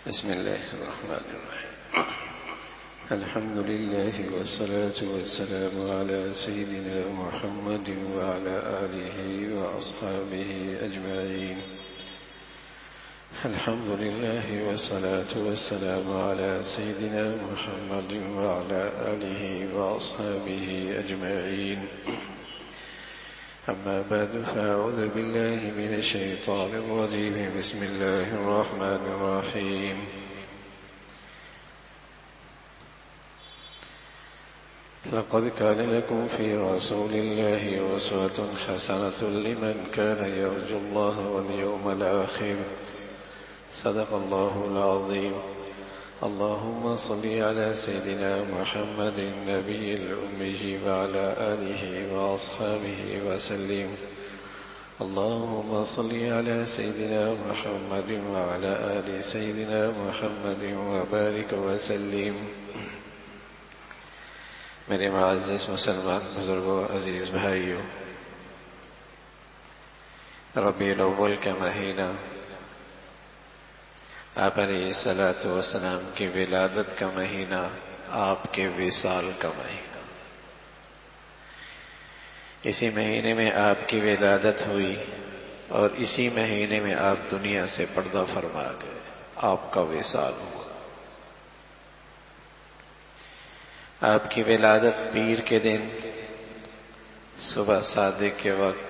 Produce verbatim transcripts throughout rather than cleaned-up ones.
بسم الله الرحمن الرحيم. الحمد لله والصلاة والسلام على سيدنا محمد وعلى آله وأصحابه أجمعين. الحمد لله والصلاة والسلام على سيدنا محمد وعلى آله وأصحابه أجمعين. أما بعد فأعوذ بالله من الشيطان الرجيم. بسم الله الرحمن الرحيم. لقد كان لكم في رسول الله أسوة حسنة لمن كان يرجو الله واليوم الآخر. صدق الله العظيم. اللهم صل على سيدنا محمد النبي الأمي وعلى آله وأصحابه وسلم. اللهم صل على سيدنا محمد وعلى آل سيدنا محمد وبارك وسلم. میرے معزز مسلمان بزرگوں، عزیز بھائیوں، ربیع الاول کا مہینہ آپ علیہ الصلوۃ والسلام کی ولادت کا مہینہ، آپ کے وصال کا مہینہ. اسی مہینے میں آپ کی ولادت ہوئی اور اسی مہینے میں آپ دنیا سے پردہ فرما گئے. آپ کا وصال ہوا. آپ کی ولادت پیر کے دن صبح صادق کے وقت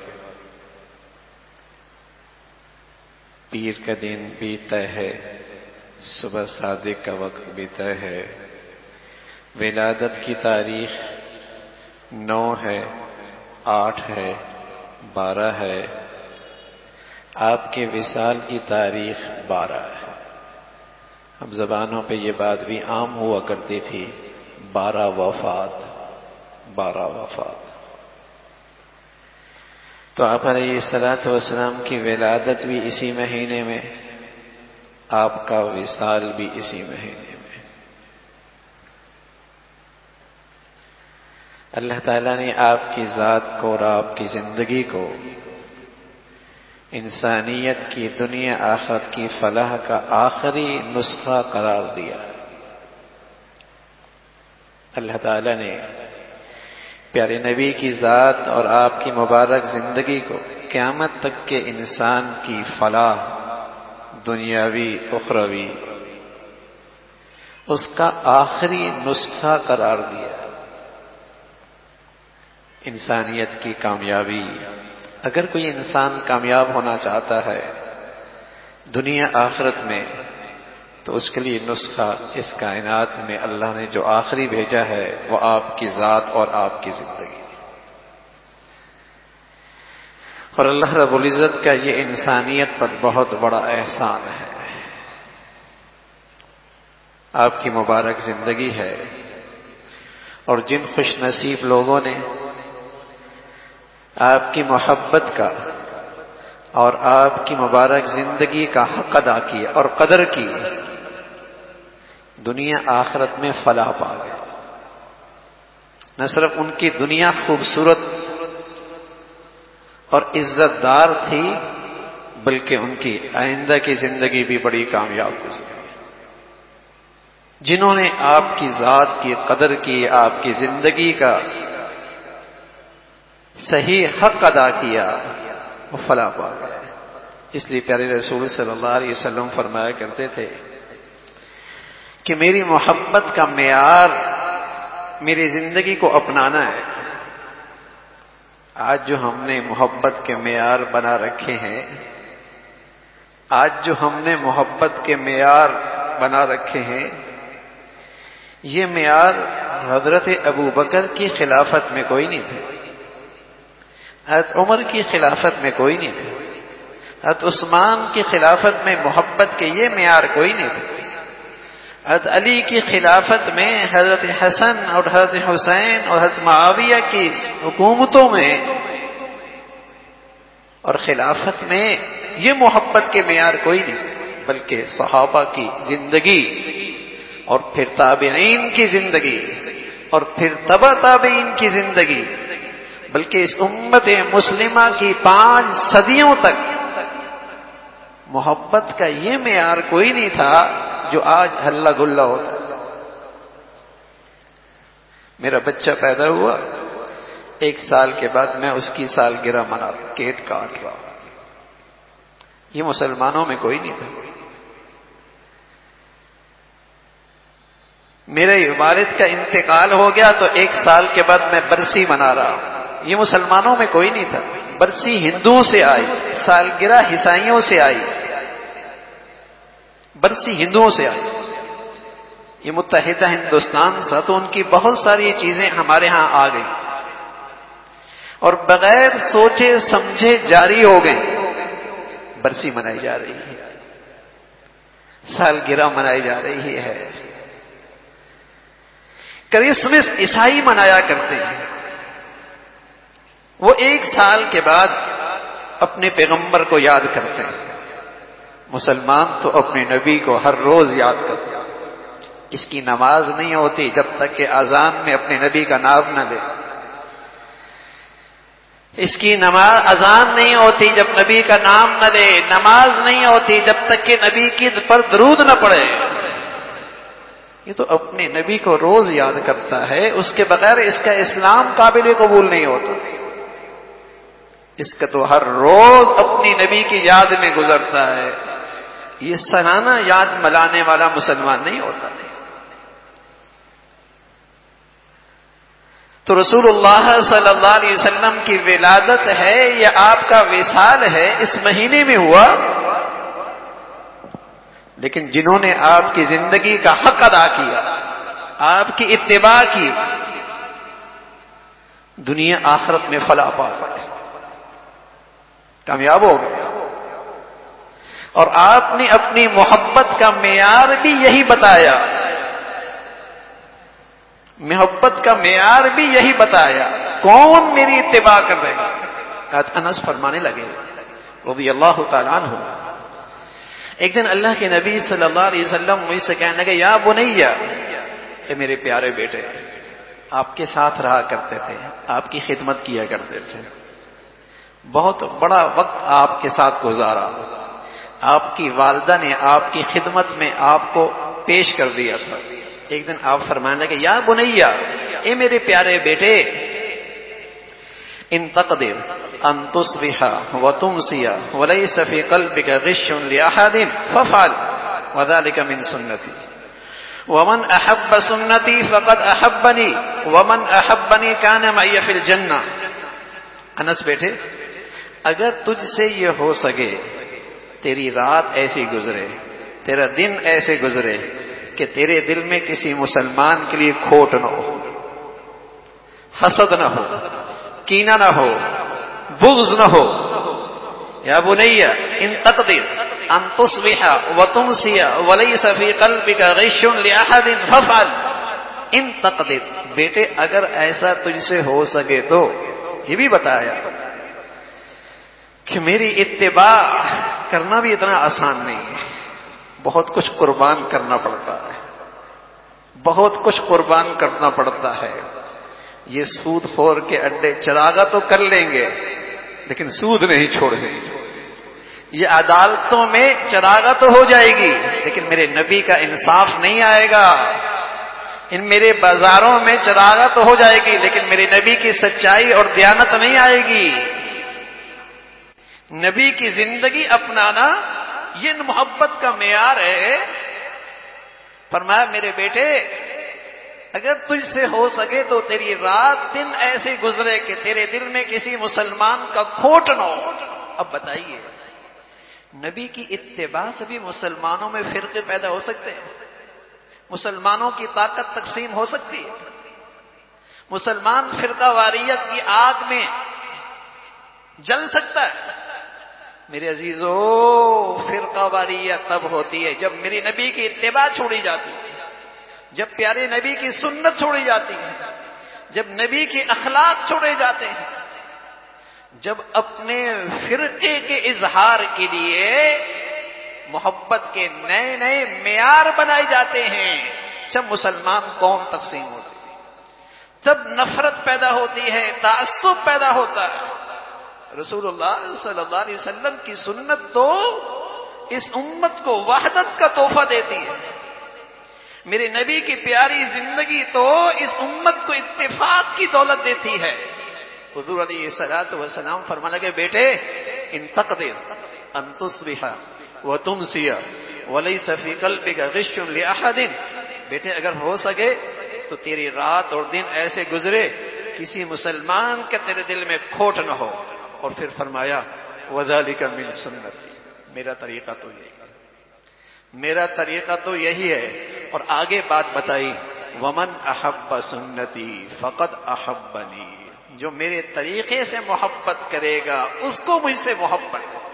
پیر کا دن بیتا ہے، صبح صادق کا وقت بیتا ہے. ولادت کی تاریخ نو ہے، آٹھ ہے، بارہ ہے. آپ کے وصال کی تاریخ بارہ ہے. اب زبانوں پہ یہ بات بھی عام ہوا کرتی تھی، بارہ وفات، بارہ وفات. تو آپ علیہ الصلوۃ والسلام کی ولادت بھی اسی مہینے میں، آپ کا وصال بھی اسی مہینے میں. اللہ تعالیٰ نے آپ کی ذات کو اور آپ کی زندگی کو انسانیت کی دنیا آخرت کی فلاح کا آخری نسخہ قرار دیا. اللہ تعالیٰ نے پیارے نبی کی ذات اور آپ کی مبارک زندگی کو قیامت تک کے انسان کی فلاح دنیاوی اخروی اس کا آخری نسخہ قرار دیا. انسانیت کی کامیابی، اگر کوئی انسان کامیاب ہونا چاہتا ہے دنیا آخرت میں تو اس کے لیے نسخہ اس کائنات میں اللہ نے جو آخری بھیجا ہے وہ آپ کی ذات اور آپ کی زندگی. اور اللہ رب العزت کا یہ انسانیت پر بہت بڑا احسان ہے. آپ کی مبارک زندگی ہے اور جن خوش نصیب لوگوں نے آپ کی محبت کا اور آپ کی مبارک زندگی کا حق ادا کیا اور قدر کی، دنیا آخرت میں فلاح پا گئے. نہ صرف ان کی دنیا خوبصورت اور عزت دار تھی بلکہ ان کی آئندہ کی زندگی بھی بڑی کامیاب گزری. جنہوں نے آپ کی ذات کی قدر کی، آپ کی زندگی کا صحیح حق ادا کیا، وہ فلاح پا گئے. اس لیے پیارے رسول صلی اللہ علیہ وسلم فرمایا کرتے تھے کہ میری محبت کا معیار میری زندگی کو اپنانا ہے. آج جو ہم نے محبت کے معیار بنا رکھے ہیں، آج جو ہم نے محبت کے معیار بنا رکھے ہیں، یہ معیار حضرت ابو بکر کی خلافت میں کوئی نہیں تھے، حضرت عمر کی خلافت میں کوئی نہیں تھے، حضرت عثمان کی خلافت میں محبت کے یہ معیار کوئی نہیں تھے. حضرت علی کی خلافت میں، حضرت حسن اور حضرت حسین اور حضرت معاویہ کی حکومتوں میں اور خلافت میں یہ محبت کے معیار کوئی نہیں، بلکہ صحابہ کی زندگی اور پھر تابعین کی زندگی اور پھر تبع تابعین کی زندگی، بلکہ اس امت مسلمہ کی پانچ صدیوں تک محبت کا یہ معیار کوئی نہیں تھا جو آج ہلہ گلا ہوتا ہے. میرا بچہ پیدا ہوا، ایک سال کے بعد میں اس کی سالگرہ منا کیک کاٹ رہا ہوں. یہ مسلمانوں میں کوئی نہیں تھا. میرے والد کا انتقال ہو گیا تو ایک سال کے بعد میں برسی منا رہا ہوں. یہ مسلمانوں میں کوئی نہیں تھا. برسی ہندوؤں سے آئی، سالگرہ عیسائیوں سے آئی، برسی ہندوؤں سے آئی. یہ متحدہ ہندوستان تھا تو ان کی بہت ساری چیزیں ہمارے ہاں آ گئی اور بغیر سوچے سمجھے جاری ہو گئی. برسی منائی جا رہی ہے، سالگرہ منائی جا رہی ہے. کرسمس عیسائی منایا کرتے ہیں. وہ ایک سال کے بعد اپنے پیغمبر کو یاد کرتے ہیں. مسلمان تو اپنے نبی کو ہر روز یاد کرتے ہیں. اس کی نماز نہیں ہوتی جب تک کہ اذان میں اپنے نبی کا نام نہ لے. اس کی نماز اذان نہیں ہوتی جب نبی کا نام نہ لے. نماز نہیں ہوتی جب تک کہ نبی کی پر درود نہ پڑے. یہ تو اپنے نبی کو روز یاد کرتا ہے، اس کے بغیر اس کا اسلام قابل قبول نہیں ہوتا. اس کا تو ہر روز اپنی نبی کی یاد میں گزرتا ہے. یہ سالانہ یاد ملانے والا مسلمان نہیں ہوتا. تو رسول اللہ صلی اللہ علیہ وسلم کی ولادت ہے یا آپ کا وصال ہے اس مہینے میں ہوا، لیکن جنہوں نے آپ کی زندگی کا حق ادا کیا، آپ کی اتباع کی، دنیا آخرت میں فلاح پا گئے، کامیاب ہو گئے. اور آپ نے اپنی محبت کا معیار بھی یہی بتایا. محبت کا معیار بھی یہی بتایا. کون میری اتباع کر رہے گا؟ انس فرمانے لگے رضی اللہ تعالیٰ عنہ، ایک دن اللہ کے نبی صلی اللہ علیہ وسلم مجھ سے کہنے لگے یا بنیا، اے میرے پیارے بیٹے، آپ کے ساتھ رہا کرتے تھے، آپ کی خدمت کیا کرتے تھے، بہت بڑا وقت آپ کے ساتھ گزارا، آپ کی والدہ نے آپ کی خدمت میں آپ کو پیش کر دیا تھا. ایک دن آپ فرمانے لگے یا بنیا، اے میرے پیارے بیٹے، ان تقدر ان تصبح وتمسي وليس في قلبك غش لاحد فافعل وذلك من سنتي ومن احب سنتي فقد احبني ومن احبني كان معي في الجنة. انس بیٹے، اگر تجھ سے یہ ہو سکے تیری رات ایسی گزرے، تیرا دن ایسے گزرے کہ تیرے دل میں کسی مسلمان کے لیے کھوٹ نہ ہو، حسد نہ ہو، کینہ نہ ہو، بغض نہ ہو. یا بنیا ان تقدر ان تصبح وتمسي وليس في قلبك غش لاحد فافعل. ان تقدر، بیٹے اگر ایسا تجھ سے ہو سکے تو. یہ بھی بتایا کہ میری اتباع کرنا بھی اتنا آسان نہیں ہے، بہت کچھ قربان کرنا پڑتا ہے، بہت کچھ قربان کرنا پڑتا ہے. یہ سود خور کے اڈے چراغا تو کر لیں گے لیکن سود نہیں چھوڑیں گے. یہ عدالتوں میں چراغا تو ہو جائے گی لیکن میرے نبی کا انصاف نہیں آئے گا. ان میرے بازاروں میں چراغا تو ہو جائے گی لیکن میرے نبی کی سچائی اور دیانت نہیں آئے گی. نبی کی زندگی اپنانا یہ محبت کا معیار ہے. فرمایا میرے بیٹے اگر تجھ سے ہو سکے تو تیری رات دن ایسے گزرے کہ تیرے دل میں کسی مسلمان کا کھوٹ نہ ہو. اب بتائیے، نبی کی اتباع سے بھی مسلمانوں میں فرقے پیدا ہو سکتے ہیں؟ مسلمانوں کی طاقت تقسیم ہو سکتی ہے؟ مسلمان فرقہ واریت کی آگ میں جل سکتا ہے؟ میرے عزیزو، فرقہ واریت تب ہوتی ہے جب میری نبی کی اتباع چھوڑی جاتی ہے، جب پیارے نبی کی سنت چھوڑی جاتی ہے، جب نبی کے اخلاق چھوڑے جاتے ہیں، جب اپنے فرقے کے اظہار کے لیے محبت کے نئے نئے معیار بنائے جاتے ہیں، جب مسلمان قوم تقسیم ہوتی ہے، تب نفرت پیدا ہوتی ہے، تعصب پیدا ہوتا ہے. رسول اللہ صلی اللہ علیہ وسلم کی سنت تو اس امت کو وحدت کا تحفہ دیتی ہے. میرے نبی کی پیاری زندگی تو اس امت کو اتفاق کی دولت دیتی ہے۔ حضور علیہ الصلوۃ والسلام فرمانے لگے بیٹے ان تقدر ان تصبح وتمسی وليس في قلبك غش لاحد، بیٹے اگر ہو سکے تو تیری رات اور دن ایسے گزرے کسی مسلمان کے تیرے دل میں کھوٹ نہ ہو۔ اور پھر فرمایا وذالک من سنتی، میرا طریقہ تو یہی ہے، میرا طریقہ تو یہی ہے۔ اور آگے بات بتائی ومن احب سنتی فقد احبنی، جو میرے طریقے سے محبت کرے گا اس کو مجھ سے محبت ہے۔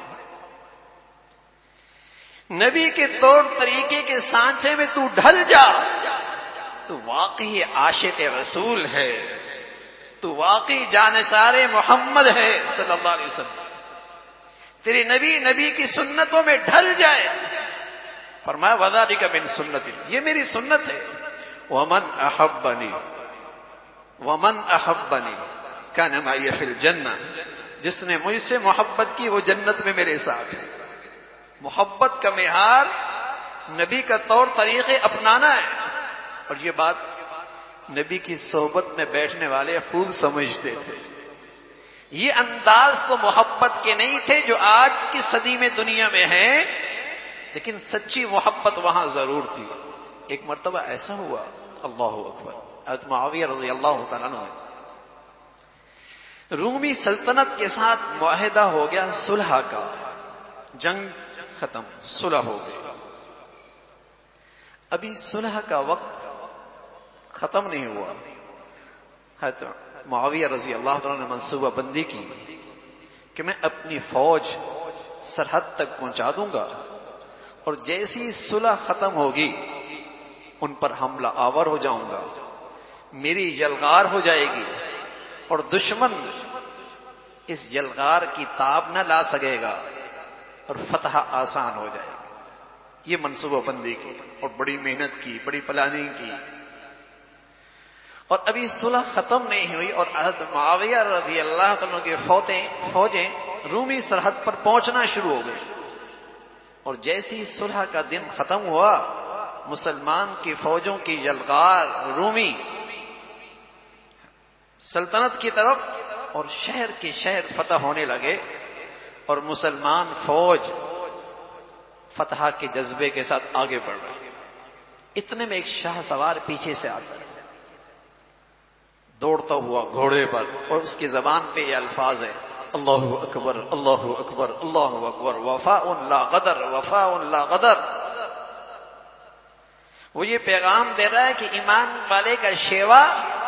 نبی کے طور طریقے کے سانچے میں تو ڈھل جا تو واقعی عاشق رسول ہے، تو واقعی جانثار محمد ہے صلی اللہ علیہ وسلم۔ تیری نبی نبی کی سنتوں میں ڈھل جائے، فرمایا وذالک من سنتی، یہ میری سنت ہے۔ ومن احبنی ومن احبنی کان معی فی الجنہ، جس نے مجھ سے محبت کی وہ جنت میں میرے ساتھ ہے۔ محبت کا معیار نبی کا طور طریقے اپنانا ہے، اور یہ بات نبی کی صحبت میں بیٹھنے والے خوب سمجھتے تھے۔ یہ انداز تو محبت کے نہیں تھے جو آج کی صدی میں دنیا میں ہیں، لیکن سچی محبت وہاں ضرور تھی۔ ایک مرتبہ ایسا ہوا، اللہ اکبر، حضرت معاویہ رضی اللہ تعالیٰ عنہ رومی سلطنت کے ساتھ معاہدہ ہو گیا صلح کا، جنگ ختم، صلح ہو گئی۔ ابھی صلح کا وقت ختم نہیں ہوا، حضرت معاویہ رضی اللہ عنہ نے منصوبہ بندی کی کہ میں اپنی فوج سرحد تک پہنچا دوں گا، اور جیسی صلح ختم ہوگی ان پر حملہ آور ہو جاؤں گا، میری یلغار ہو جائے گی، اور دشمن اس یلغار کی تاب نہ لا سکے گا، اور فتح آسان ہو جائے گی۔ یہ منصوبہ بندی کی اور بڑی محنت کی، بڑی پلاننگ کی، اور ابھی صلح ختم نہیں ہوئی اور حضرت معاویہ رضی اللہ عنہ کی فوجیں فوجیں رومی سرحد پر پہنچنا شروع ہو گئی، اور جیسی صلح کا دن ختم ہوا مسلمان کی فوجوں کی یلغار رومی سلطنت کی طرف اور شہر کے شہر فتح ہونے لگے، اور مسلمان فوج فتح کے جذبے کے ساتھ آگے بڑھ رہی۔ اتنے میں ایک شاہ سوار پیچھے سے آتا ہے دوڑتا ہوا گھوڑے پر، اور اس کی زبان پہ یہ الفاظ ہے اللہ اکبر اللہ اکبر اللہ اکبر وفاء لا غدر وفاء لا غدر۔ وہ یہ پیغام دے رہا ہے کہ ایمان والے کا شیوا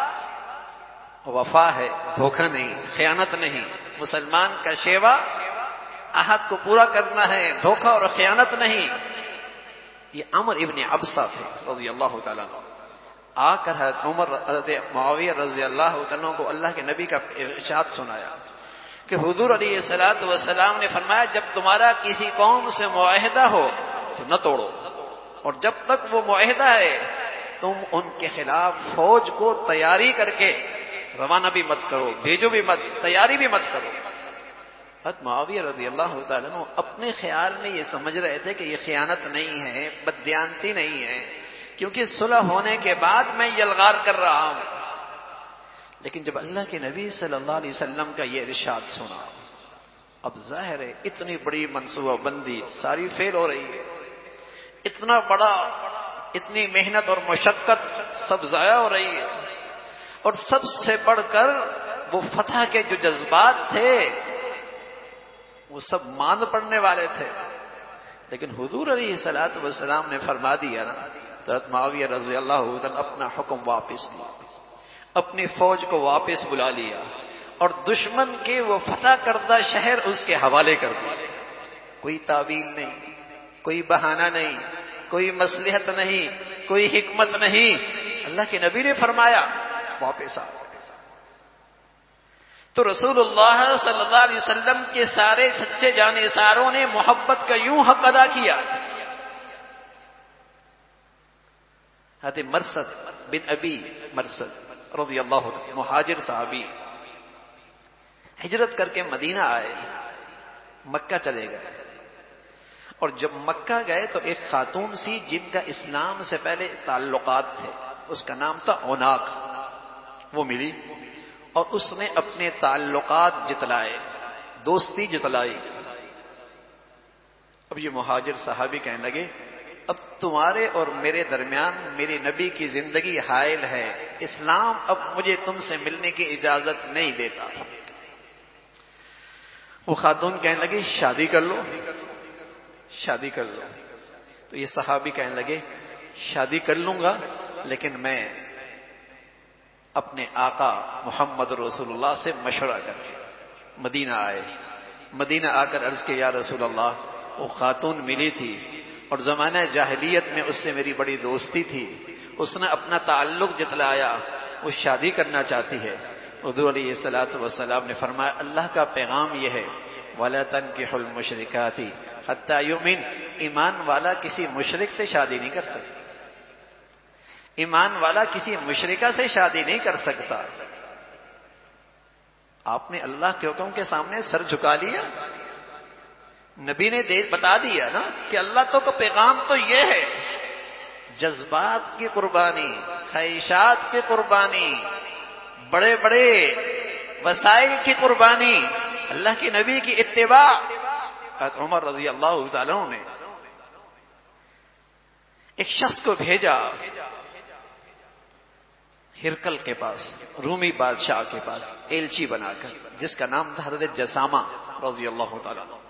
وفا ہے، دھوکہ نہیں، خیانت نہیں۔ مسلمان کا شیوا عہد کو پورا کرنا ہے، دھوکہ اور خیانت نہیں۔ یہ عمر ابن عبسہ تھے رضی اللہ تعالیٰ عنہ۔ آ کر حضرت عمر حضرت معاویہ رضی اللہ عنہ کو اللہ کے نبی کا ارشاد سنایا کہ حضور علیہ الصلوۃ والسلام نے فرمایا جب تمہارا کسی قوم سے معاہدہ ہو تو نہ توڑو، اور جب تک وہ معاہدہ ہے تم ان کے خلاف فوج کو تیاری کر کے روانہ بھی مت کرو، بھیجو بھی مت، تیاری بھی مت کرو۔ حضرت معاویہ رضی اللہ تعالیٰ عنہ اپنے خیال میں یہ سمجھ رہے تھے کہ یہ خیانت نہیں ہے، بددیانتی نہیں ہے، کیونکہ صلح ہونے کے بعد میں یلغار کر رہا ہوں۔ لیکن جب اللہ کے نبی صلی اللہ علیہ وسلم کا یہ ارشاد سنا، اب ظاہر ہے اتنی بڑی منصوبہ بندی ساری فیل ہو رہی ہے، اتنا بڑا اتنی محنت اور مشقت سب ضائع ہو رہی ہے، اور سب سے بڑھ کر وہ فتح کے جو جذبات تھے وہ سب ماند پڑنے والے تھے۔ لیکن حضور علیہ الصلوۃ والسلام نے فرما دیا نا، حضرت معاویہ رضی اللہ عنہ اپنا حکم واپس لیا، اپنی فوج کو واپس بلا لیا، اور دشمن کے وہ فتح کردہ شہر اس کے حوالے کر دیا۔ کوئی تعویل نہیں، کوئی بہانہ نہیں، کوئی مصلحت نہیں، کوئی حکمت نہیں، اللہ کے نبی نے فرمایا واپس آ۔ تو رسول اللہ صلی اللہ علیہ وسلم کے سارے سچے جانثاروں نے محبت کا یوں حق ادا کیا۔ حضرت مرثد بن ابی مرثد رضی اللہ عنہ مہاجر صحابی ہجرت کر کے مدینہ آئے، مکہ چلے گئے، اور جب مکہ گئے تو ایک خاتون سی جن کا اسلام سے پہلے تعلقات تھے، اس کا نام تھا اوناق، وہ ملی اور اس نے اپنے تعلقات جتلائے، دوستی جتلائی۔ اب یہ مہاجر صحابی کہنے لگے اب تمہارے اور میرے درمیان میرے نبی کی زندگی حائل ہے، اسلام اب مجھے تم سے ملنے کی اجازت نہیں دیتا۔ وہ خاتون کہنے لگی شادی کر لو، شادی کر لو۔ تو یہ صحابی کہنے لگے شادی کر لوں گا لیکن میں اپنے آقا محمد رسول اللہ سے مشورہ کر کے مدینہ آئے۔ مدینہ آ کر عرض کہ یا رسول اللہ، وہ خاتون ملی تھی اور زمانہ جاہلیت میں اس سے میری بڑی دوستی تھی، اس نے اپنا تعلق جتلایا، وہ شادی کرنا چاہتی ہے۔ حضور علیہ الصلوۃ والسلام نے فرمایا اللہ کا پیغام یہ ہے وَلَا تَنكِحُوا الْمُشْرِكَاتِ حَتَّى يُؤْمِنْ، ایمان والا کسی مشرک سے شادی نہیں کر سکتا، ایمان والا کسی مشرکہ سے شادی نہیں کر سکتا۔ آپ نے اللہ کے حکم کے سامنے سر جھکا لیا، نبی نے بتا دیا نا کہ اللہ تو کا پیغام تو یہ ہے، جذبات کی قربانی، خواہشات کی قربانی، بڑے بڑے وسائل کی قربانی، اللہ کے نبی کی اتباع۔ عمر رضی اللہ تعالیٰ عنہ نے ایک شخص کو بھیجا ہرکل کے پاس، رومی بادشاہ کے پاس ایلچی بنا کر، جس کا نام تھا حضرت جسامہ رضی اللہ تعالیٰ عنہ۔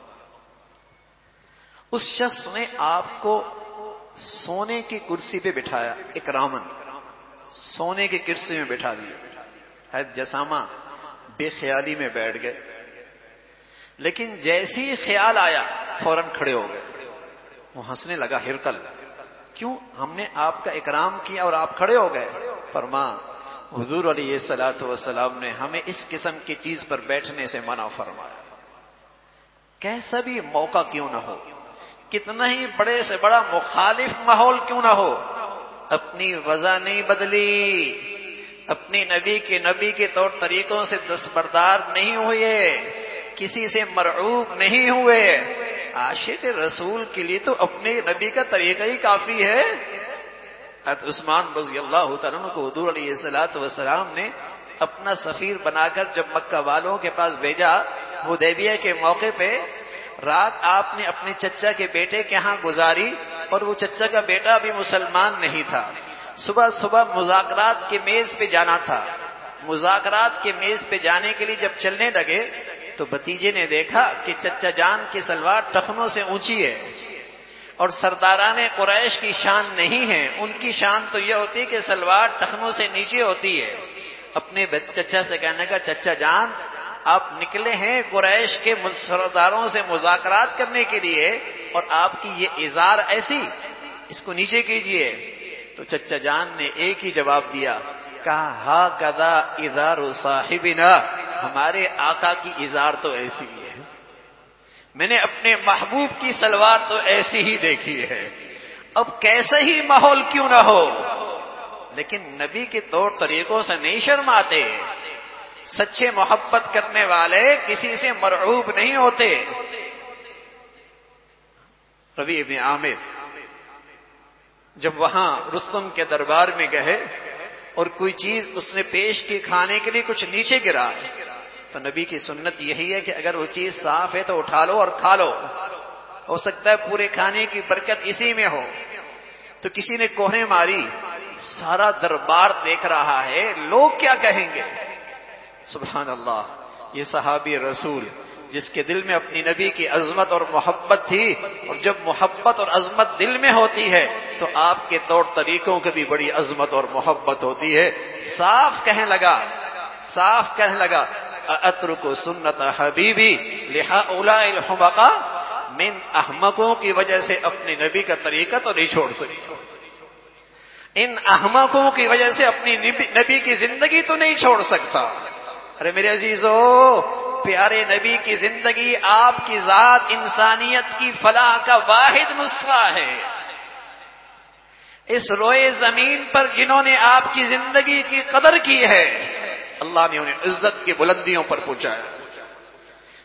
اس شخص نے آپ کو سونے کی کرسی پہ بٹھایا، اکرامن سونے کی کرسی میں بٹھا دیا۔ حضرت جسامہ بے خیالی میں بیٹھ گئے، لیکن جیسی خیال آیا فوراً کھڑے ہو گئے۔ وہ ہنسنے لگا ہرکل، کیوں؟ ہم نے آپ کا اکرام کیا اور آپ کھڑے ہو گئے۔ فرما حضور علیہ الصلوۃ والسلام نے ہمیں اس قسم کی چیز پر بیٹھنے سے منع فرمایا، کیسا بھی موقع کیوں نہ ہو، کتنا ہی بڑے سے بڑا مخالف ماحول کیوں نہ ہو، اپنی وضع نہیں بدلی، اپنی نبی کے نبی کے طور طریقوں سے دستبردار نہیں ہوئے، کسی سے مرعوب نہیں ہوئے۔ عاشق رسول کے لیے تو اپنے نبی کا طریقہ ہی کافی ہے۔ حضرت عثمان رضی اللہ تعالیٰ عنہ کو حضور علیہ الصلوۃ والسلام نے اپنا سفیر بنا کر جب مکہ والوں کے پاس بھیجا، حدیبیہ کے موقع پہ رات آپ نے اپنے چچا کے بیٹے کے ہاں گزاری، اور وہ چچا کا بیٹا بھی مسلمان نہیں تھا۔ صبح صبح مذاکرات کے میز پہ جانا تھا، مذاکرات کے میز پہ جانے کے لیے جب چلنے لگے تو بھتیجے نے دیکھا کہ چچا جان کی سلوار ٹخنوں سے اونچی ہے، اور سرداران قریش کی شان نہیں ہے، ان کی شان تو یہ ہوتی ہے کہ سلوار ٹخنوں سے نیچے ہوتی ہے۔ اپنے چچا سے کہنے کا چچا جان آپ نکلے ہیں قریش کے سرداروں سے مذاکرات کرنے کے لیے، اور آپ کی یہ ازار ایسی، اس کو نیچے کیجئے۔ تو چچا جان نے ایک ہی جواب دیا، کہا ہا کذا ازار صاحبنا، ہمارے آقا کی ازار تو ایسی ہی ہے، میں نے اپنے محبوب کی سلوار تو ایسی ہی دیکھی ہے، اب کیسا ہی ماحول کیوں نہ ہو، لیکن نبی کے طور طریقوں سے نہیں شرماتے۔ سچے محبت کرنے والے کسی سے مرعوب نہیں ہوتے۔ ربیع ابن عامر جب وہاں رستم کے دربار میں گئے اور کوئی چیز اس نے پیش کی کھانے کے لیے، کچھ نیچے گرا، تو نبی کی سنت یہی ہے کہ اگر وہ چیز صاف ہے تو اٹھا لو اور کھا لو، ہو سکتا ہے پورے کھانے کی برکت اسی میں ہو۔ تو کسی نے کوہنے ماری، سارا دربار دیکھ رہا ہے، لوگ کیا کہیں گے؟ سبحان اللہ، یہ صحابی رسول جس کے دل میں اپنی نبی کی عظمت اور محبت تھی، اور جب محبت اور عظمت دل میں ہوتی ہے تو آپ کے طور طریقوں کی بھی بڑی عظمت اور محبت ہوتی ہے۔ صاف کہنے لگا، صاف کہنے لگا اترک سنت حبیبی لہؤلاء الحمقاء، من احمقوں کی وجہ سے اپنے نبی کا طریقہ تو نہیں چھوڑ سکتا، ان احمقوں کی وجہ سے اپنی نبی کی زندگی تو نہیں چھوڑ سکتا۔ ارے میرے عزیزو، پیارے نبی کی زندگی آپ کی ذات انسانیت کی فلاح کا واحد نسخہ ہے۔ اس روئے زمین پر جنہوں نے آپ کی زندگی کی قدر کی ہے، اللہ نے انہیں عزت کی بلندیوں پر پہنچایا۔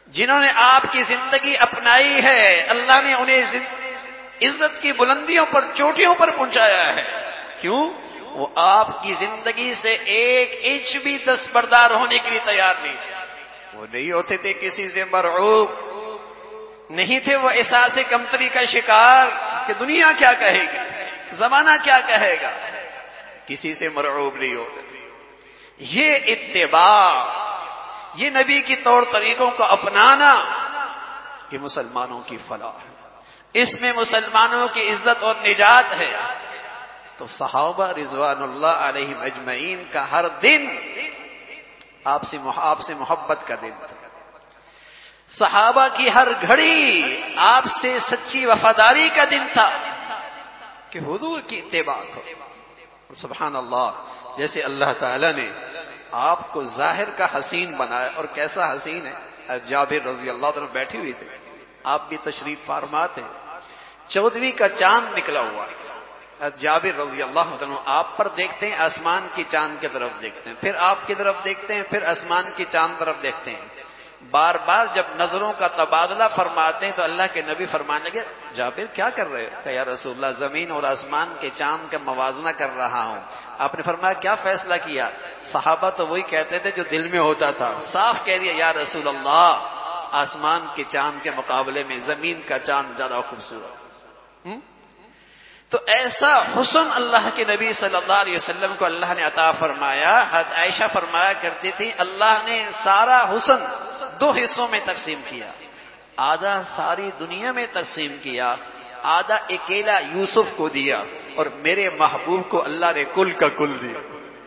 جنہوں نے آپ کی زندگی اپنائی ہے اللہ نے انہیں عزت کی بلندیوں پر چوٹیوں پر پہنچایا ہے. کیوں؟ وہ آپ کی زندگی سے ایک انچ بھی دستبردار ہونے کے لیے تیار نہیں تھے. وہ نہیں ہوتے تھے کسی سے مرعوب، نہیں تھے وہ احساس کمتری کا شکار کہ دنیا کیا کہے گی، زمانہ کیا کہے گا. کسی سے مرعوب نہیں ہوتے تھے. یہ اتباع، یہ نبی کی طور طریقوں کو اپنانا، یہ مسلمانوں کی فلاح ہے، اس میں مسلمانوں کی عزت اور نجات ہے. تو صحابہ رضوان اللہ علیہم اجمعین کا ہر دن آپ سے آپ سے محبت کا دن تھا. صحابہ کی ہر گھڑی آپ سے سچی وفاداری کا دن تھا کہ حضور کی اتباع کرو. سبحان اللہ، جیسے اللہ تعالی نے آپ کو ظاہر کا حسین بنایا. اور کیسا حسین ہے، جابر رضی اللہ عنہ بیٹھی ہوئی تھے، آپ بھی تشریف فرما تھے. چودھویں کا چاند نکلا ہوا، جابر رضی اللہ عنہ آپ پر دیکھتے ہیں، آسمان کی چاند کی طرف دیکھتے ہیں، پھر آپ کی طرف دیکھتے ہیں، پھر آسمان کی چاند طرف دیکھتے ہیں. بار بار جب نظروں کا تبادلہ فرماتے ہیں تو اللہ کے نبی فرمانے لگے جابر کیا کر رہے ہو؟ کہ یا رسول اللہ زمین اور آسمان کے چاند کا موازنہ کر رہا ہوں. آپ نے فرمایا کیا فیصلہ کیا؟ صحابہ تو وہی کہتے تھے جو دل میں ہوتا تھا. صاف کہہ دیا یا رسول اللہ آسمان کے چاند کے مقابلے میں زمین کا چاند زیادہ خوبصورت. تو ایسا حسن اللہ کے نبی صلی اللہ علیہ وسلم کو اللہ نے عطا فرمایا. حضرت عائشہ فرمایا کرتی تھی اللہ نے سارا حسن دو حصوں میں تقسیم کیا. آدھا ساری دنیا میں تقسیم کیا، آدھا اکیلا یوسف کو دیا، اور میرے محبوب کو اللہ نے کل کا کل دیا.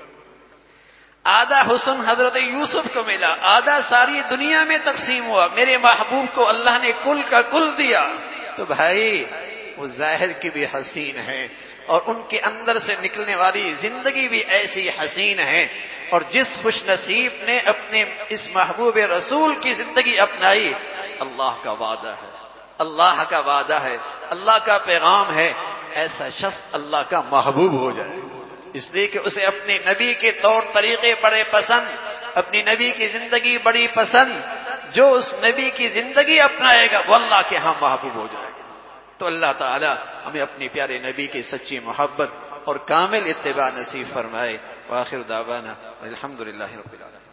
آدھا حسن حضرت یوسف کو ملا، آدھا ساری دنیا میں تقسیم ہوا، میرے محبوب کو اللہ نے کل کا کل دیا. تو بھائی وہ ظاہر کی بھی حسین ہے اور ان کے اندر سے نکلنے والی زندگی بھی ایسی حسین ہے. اور جس خوش نصیب نے اپنے اس محبوب رسول کی زندگی اپنائی، اللہ کا وعدہ ہے، اللہ کا وعدہ ہے، اللہ کا پیغام ہے، ایسا شخص اللہ کا محبوب ہو جائے. اس لیے کہ اسے اپنے نبی کے طور طریقے بڑے پسند، اپنی نبی کی زندگی بڑی پسند. جو اس نبی کی زندگی اپنائے گا وہ اللہ کے ہاں محبوب ہو جائے گا. تو اللہ تعالی ہمیں اپنے پیارے نبی کی سچی محبت اور کامل اتباع نصیب فرمائے. وآخر دعوانا الحمدللہ رب العالمین.